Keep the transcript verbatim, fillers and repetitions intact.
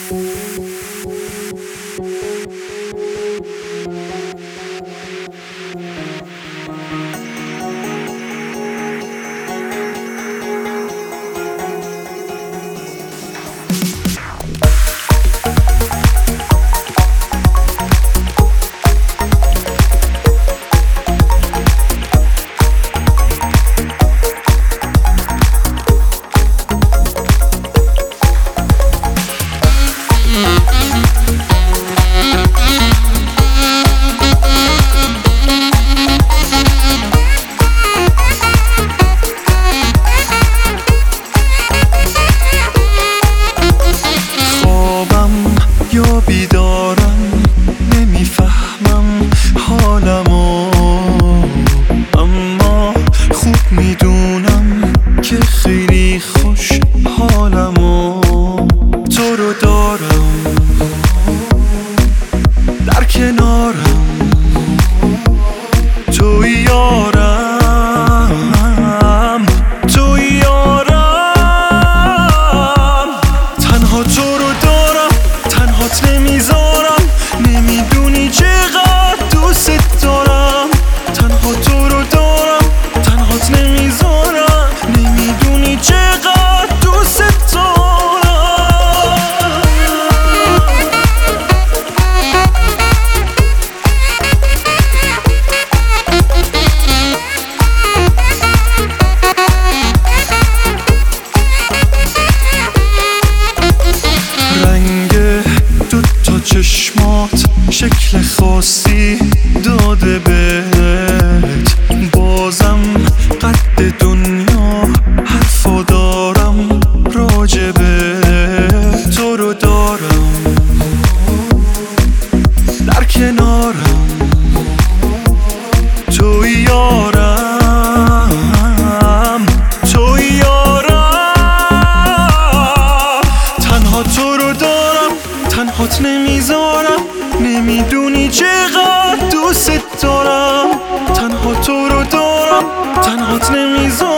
بیدارم نمیفهمم حالمو، اما خوب میدونم که خیلی خوش حالمو. تو رو دارم در کنارم، تو یارم، تو یارم. تنها تو رو دارم، تنهات نمیذارم، نمیدونی چقدر دوست دارم. تنها تو رو دارم، تنهات نمیذارم، نمیدونی چقدر دوست دارم. چشمات شکل خاصی داده بهت، بازم قد دنیا حرفا دارم راجبه. تو رو دارم در کنارم، تو یارم، تو یارم. تنها تو رو دارم، تنهات نمیذارم، نمیدونی چقدر دوست دارم. تنها تو رو دارم، تنهات نمیذارم.